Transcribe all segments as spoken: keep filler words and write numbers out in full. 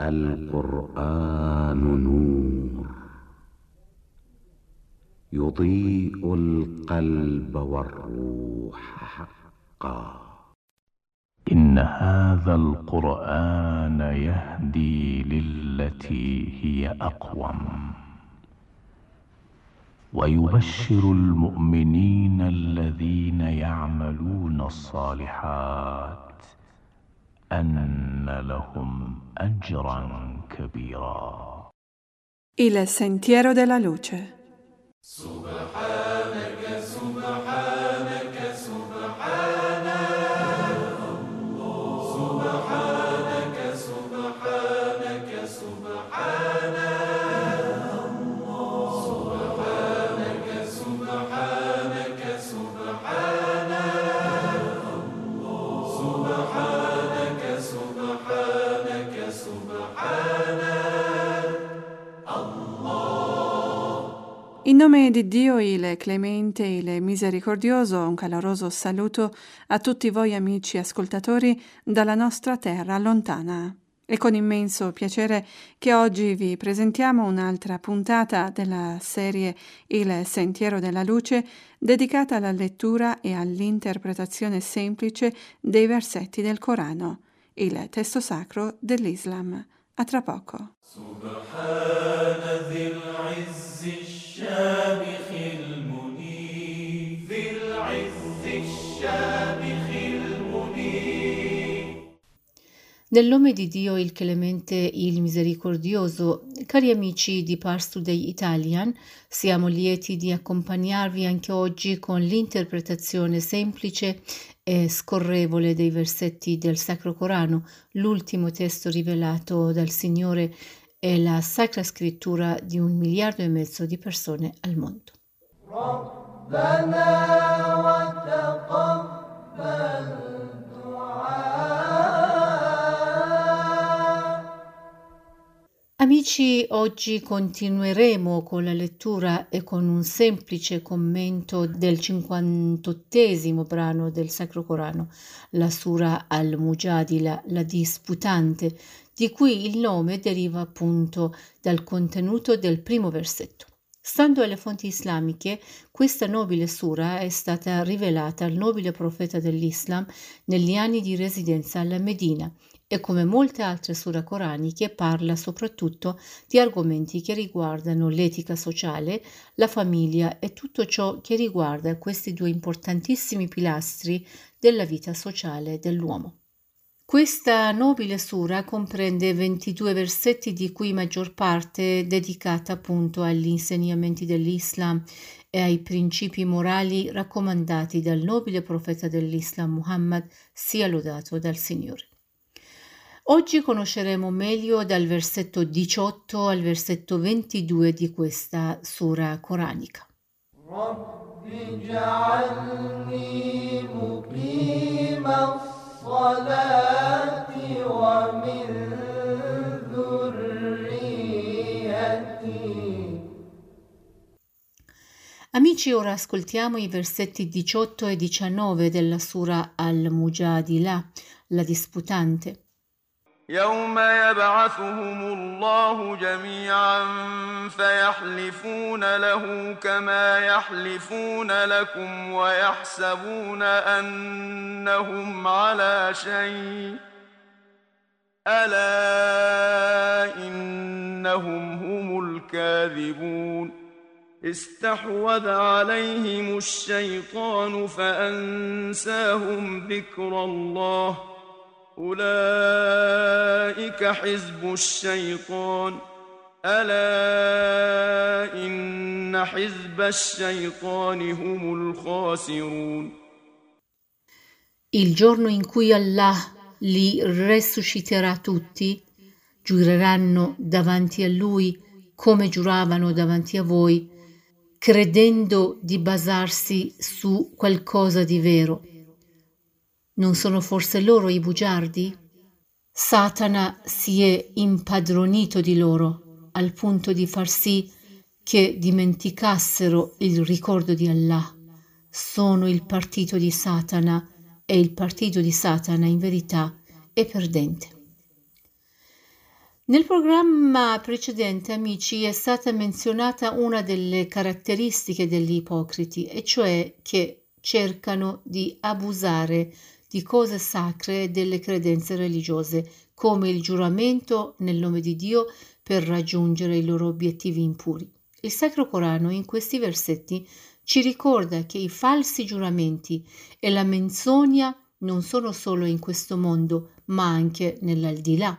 القرآن نور يضيء القلب والروح حقا. إن هذا القرآن يهدي للتي هي أقوم ويبشر المؤمنين الذين يعملون الصالحات أن لهم أجرا كبيرا. Il sentiero della luce. سبحانك سبحانك سبحانك سبحانك سبحانك سبحانك سبحانك سبحانك سبحانك سبحانك سبحانك In nome di Dio, il clemente, il misericordioso, un caloroso saluto a tutti voi amici ascoltatori dalla nostra terra lontana. È con immenso piacere che oggi vi presentiamo un'altra puntata della serie Il Sentiero della Luce, dedicata alla lettura e all'interpretazione semplice dei versetti del Corano, il testo sacro dell'Islam. A tra poco. الشامخ المنير ذي العز الشامخ المنير. Nel nome di Dio, il clemente, il misericordioso, cari amici di Pars Today Italian, siamo lieti di accompagnarvi anche oggi con l'interpretazione semplice e scorrevole dei versetti del Sacro Corano, l'ultimo testo rivelato dal Signore è la Sacra Scrittura di un miliardo e mezzo di persone al mondo. Amici, oggi continueremo con la lettura e con un semplice commento del cinquantottesimo brano del Sacro Corano, la Sura al-Mujadila, la disputante, di cui il nome deriva appunto dal contenuto del primo versetto. Stando alle fonti islamiche, questa nobile sura è stata rivelata al nobile profeta dell'Islam negli anni di residenza alla Medina e, come molte altre sure coraniche, parla soprattutto di argomenti che riguardano l'etica sociale, la famiglia e tutto ciò che riguarda questi due importantissimi pilastri della vita sociale dell'uomo. Questa nobile sura comprende ventidue versetti, di cui maggior parte dedicata appunto agli insegnamenti dell'Islam e ai principi morali raccomandati dal nobile profeta dell'Islam Muhammad, sia lodato dal Signore. Oggi conosceremo meglio dal versetto diciotto al versetto ventidue di questa sura coranica. Rabbi ja'alni muqima الصلاة ومن ذريتي. Amici, ora ascoltiamo i versetti diciotto e diciannove della Sura al-Mujadila, la disputante. يوم يبعثهم الله جميعا فيحلفون له كما يحلفون لكم ويحسبون أنهم على شيء ألا إنهم هم الكاذبون استحوذ عليهم الشيطان فأنساهم ذكر الله أولئك حزب الشيطان ألا إن حزب الشيطان هم الخاسرون. Il giorno in cui Allah li resusciterà tutti, giureranno davanti a Lui come giuravano davanti a voi, credendo di basarsi su qualcosa di vero. Non sono forse loro i bugiardi? Satana si è impadronito di loro al punto di far sì che dimenticassero il ricordo di Allah. Sono il partito di Satana e il partito di Satana in verità è perdente. Nel programma precedente, amici, è stata menzionata una delle caratteristiche degli ipocriti, e cioè che cercano di abusare di cose sacre e delle credenze religiose, come il giuramento nel nome di Dio per raggiungere i loro obiettivi impuri. Il Sacro Corano in questi versetti ci ricorda che i falsi giuramenti e la menzogna non sono solo in questo mondo, ma anche nell'aldilà.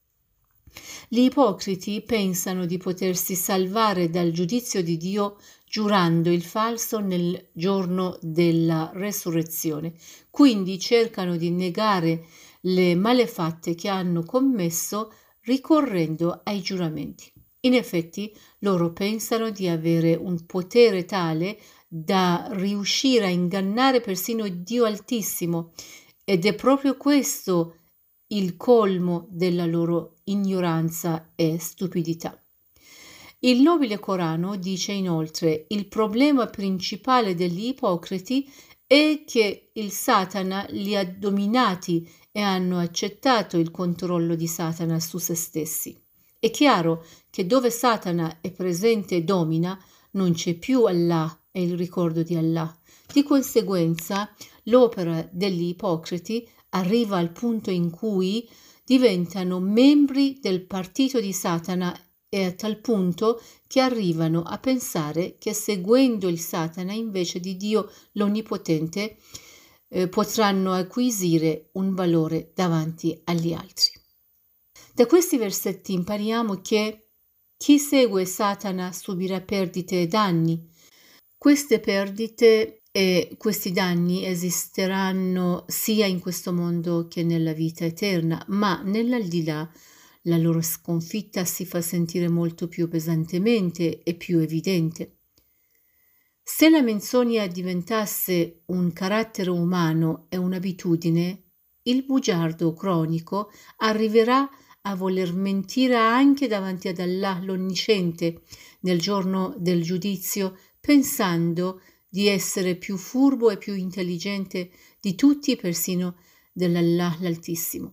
Gli ipocriti pensano di potersi salvare dal giudizio di Dio giurando il falso nel giorno della resurrezione, quindi cercano di negare le malefatte che hanno commesso ricorrendo ai giuramenti. In effetti, loro pensano di avere un potere tale da riuscire a ingannare persino Dio Altissimo, ed è proprio questo il colmo della loro ignoranza e stupidità. Il nobile Corano dice inoltre: il problema principale degli ipocriti è che il Satana li ha dominati e hanno accettato il controllo di Satana su se stessi. È chiaro che dove Satana è presente e domina, non c'è più Allah e il ricordo di Allah. Di conseguenza, l'opera degli ipocriti arriva al punto in cui diventano membri del partito di Satana, e a tal punto che arrivano a pensare che seguendo il Satana invece di Dio l'Onnipotente eh, potranno acquisire un valore davanti agli altri. Da questi versetti impariamo che chi segue Satana subirà perdite e danni. Queste perdite e questi danni esisteranno sia in questo mondo che nella vita eterna, ma nell'aldilà la loro sconfitta si fa sentire molto più pesantemente e più evidente. Se la menzogna diventasse un carattere umano e un'abitudine, il bugiardo cronico arriverà a voler mentire anche davanti ad Allah l'Onnisciente nel giorno del giudizio, pensando di essere più furbo e più intelligente di tutti, persino dell'Allah l'Altissimo.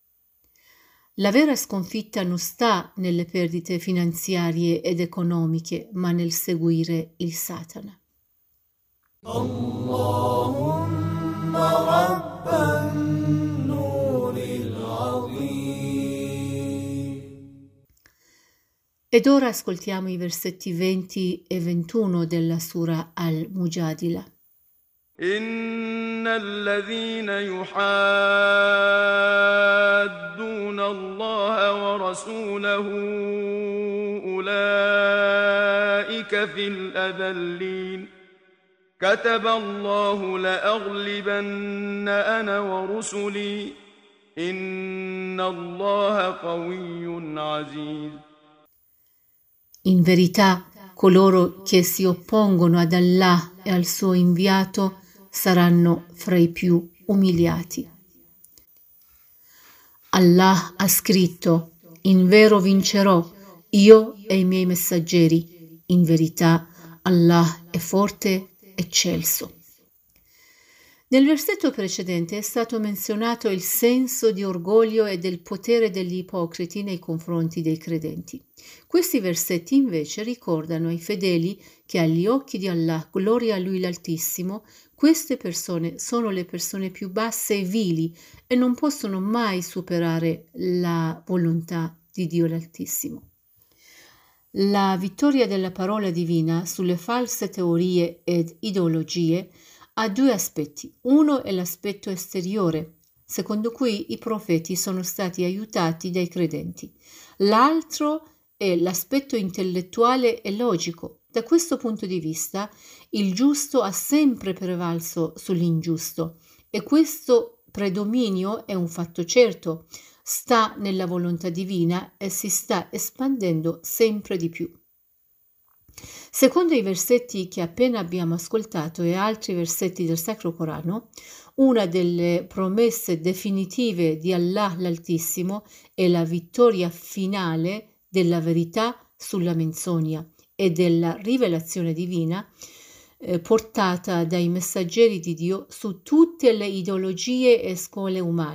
La vera sconfitta non sta nelle perdite finanziarie ed economiche, ma nel seguire il Satana. Allahumma rabban nuril azim. Ed ora ascoltiamo i versetti venti e ventuno della Sura Al-Mujadila. إن الذين يحادون الله ورسوله أولئك في الأذلين كتب الله لأغلبن أنا ورسلي إن الله قوي عزيز. In verità, coloro che si oppongono ad Allah e al suo inviato saranno fra i più umiliati. Allah ha scritto: in vero vincerò io e i miei messaggeri, in verità Allah è forte, eccelso. Nel versetto precedente è stato menzionato il senso di orgoglio e del potere degli ipocriti nei confronti dei credenti. Questi versetti invece ricordano ai fedeli che agli occhi di Allah, gloria a Lui l'Altissimo, queste persone sono le persone più basse e vili e non possono mai superare la volontà di Dio l'Altissimo. La vittoria della parola divina sulle false teorie ed ideologie ha due aspetti. Uno è l'aspetto esteriore, secondo cui i profeti sono stati aiutati dai credenti. L'altro è l'aspetto intellettuale e logico. Da questo punto di vista, il giusto ha sempre prevalso sull'ingiusto e questo predominio è un fatto certo, sta nella volontà divina e si sta espandendo sempre di più. Secondo i versetti che appena abbiamo ascoltato e altri versetti del Sacro Corano, una delle promesse definitive di Allah l'Altissimo è la vittoria finale della verità sulla menzogna e della rivelazione divina eh, portata dai messaggeri di Dio su tutte le ideologie e scuole umane.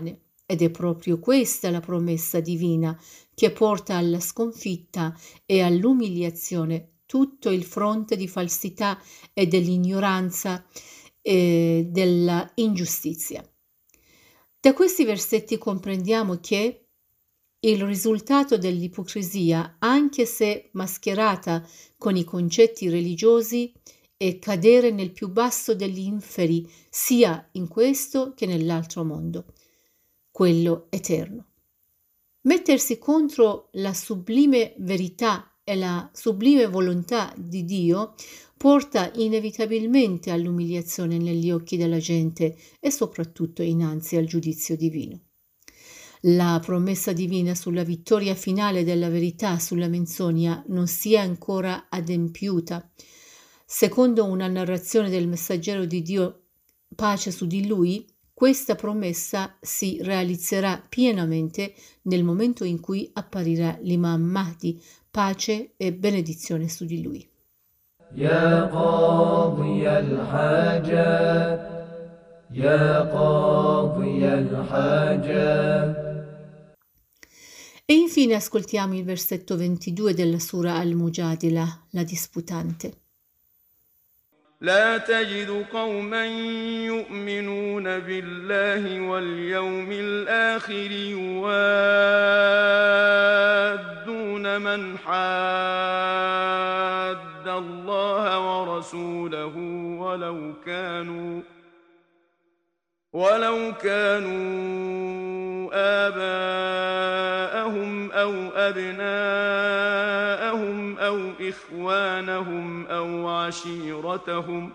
Ed è proprio questa la promessa divina che porta alla sconfitta e all'umiliazione tutto il fronte di falsità e dell'ignoranza e della ingiustizia. Da questi versetti comprendiamo che il risultato dell'ipocrisia, anche se mascherata con i concetti religiosi, è cadere nel più basso degli inferi, sia in questo che nell'altro mondo, quello eterno. Mettersi contro la sublime verità e la sublime volontà di Dio porta inevitabilmente all'umiliazione negli occhi della gente e soprattutto innanzi al giudizio divino. La promessa divina sulla vittoria finale della verità sulla menzogna non si è ancora adempiuta. Secondo una narrazione del messaggero di Dio, pace su di lui, questa promessa si realizzerà pienamente nel momento in cui apparirà l'Imam Mahdi, pace e benedizione su di lui. Ya qadi al-hajat, ya qadi al-hajat. E infine ascoltiamo il versetto ventidue della Sura Al-Mujadila, la disputante. لا تجد قوما يؤمنون بالله واليوم الآخر يوادون من حاد الله ورسوله ولو كانوا ولو كانوا آباءهم أو أبناءهم أو إخوانهم أو عشيرتهم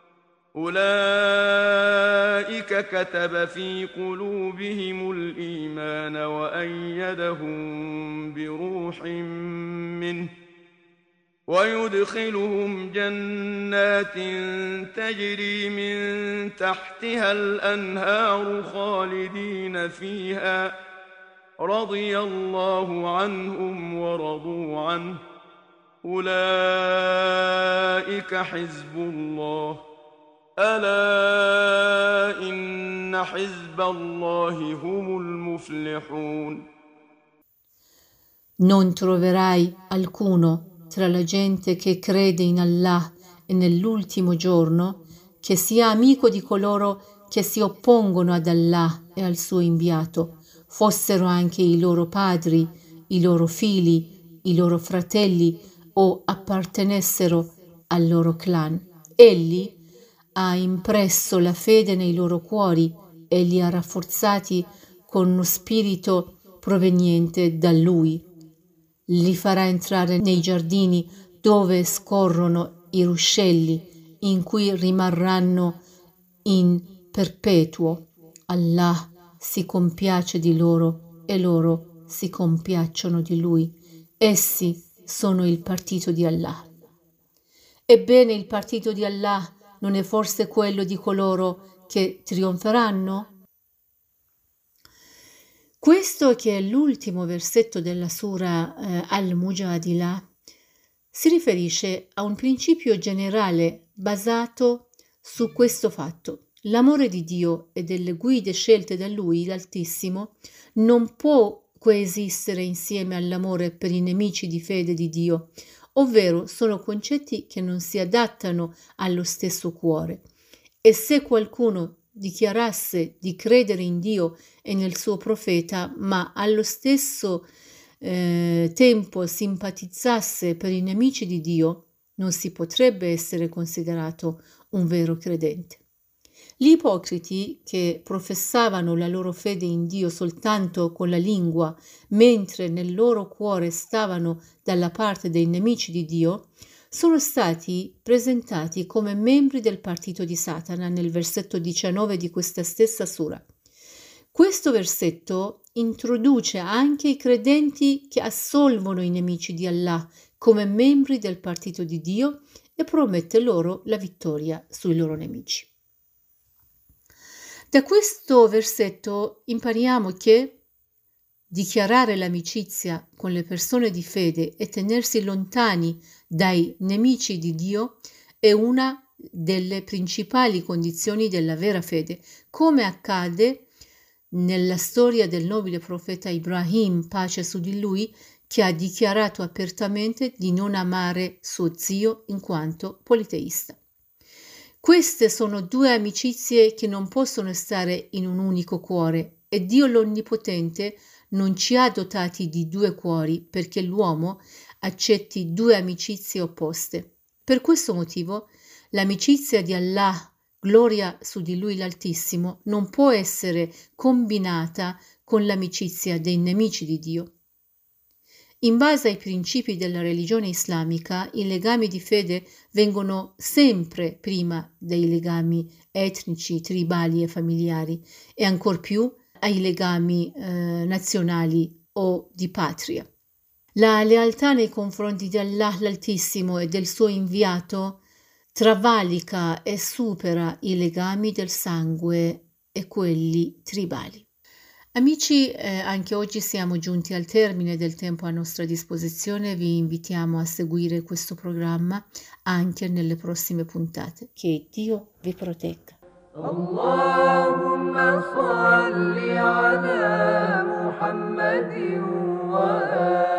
أولئك كتب في قلوبهم الإيمان وأيدهم بروح منه ويدخلهم جنات تجري من تحتها الأنهار خالدين فيها رضي الله عنهم ورضوا عنه أولئك حزب الله ألا إن حزب الله هم المفلحون. Non troverai alcuno tra la gente che crede in Allah e nell'ultimo giorno che sia amico di coloro che si oppongono ad Allah e al suo inviato, fossero anche i loro padri, i loro figli, i loro fratelli o appartenessero al loro clan. Egli ha impresso la fede nei loro cuori e li ha rafforzati con uno spirito proveniente da Lui. Li farà entrare nei giardini dove scorrono i ruscelli, in cui rimarranno in perpetuo. Allah si compiace di loro e loro si compiacciono di Lui. Essi sono il partito di Allah. Ebbene, il partito di Allah non è forse quello di coloro che trionferanno? Questo, che è l'ultimo versetto della Sura eh, Al-Mujadila, si riferisce a un principio generale basato su questo fatto. L'amore di Dio e delle guide scelte da Lui, l'Altissimo, non può coesistere insieme all'amore per i nemici di fede di Dio, ovvero sono concetti che non si adattano allo stesso cuore. E se qualcuno dichiarasse di credere in Dio e nel suo profeta, ma allo stesso eh, tempo simpatizzasse per i nemici di Dio, non si potrebbe essere considerato un vero credente. Gli ipocriti, che professavano la loro fede in Dio soltanto con la lingua, mentre nel loro cuore stavano dalla parte dei nemici di Dio, sono stati presentati come membri del partito di Satana nel versetto diciannove di questa stessa sura. Questo versetto introduce anche i credenti che assolvono i nemici di Allah come membri del partito di Dio e promette loro la vittoria sui loro nemici. Da questo versetto impariamo che dichiarare l'amicizia con le persone di fede e tenersi lontani dai nemici di Dio è una delle principali condizioni della vera fede, come accade nella storia del nobile profeta Ibrahim, pace su di lui, che ha dichiarato apertamente di non amare suo zio in quanto politeista. Queste sono due amicizie che non possono stare in un unico cuore e Dio l'Onnipotente non ci ha dotati di due cuori perché l'uomo accetti due amicizie opposte. Per questo motivo l'amicizia di Allah, gloria su di lui l'Altissimo, non può essere combinata con l'amicizia dei nemici di Dio. In base ai principi della religione islamica, i legami di fede vengono sempre prima dei legami etnici, tribali e familiari e ancor più ai legami eh, nazionali o di patria. La lealtà nei confronti di Allah l'Altissimo e del suo inviato travalica e supera i legami del sangue e quelli tribali. Amici, eh, anche oggi siamo giunti al termine del tempo a nostra disposizione. Vi invitiamo a seguire questo programma anche nelle prossime puntate. Che Dio vi protegga. Allahumma salli ala Muhammadin wa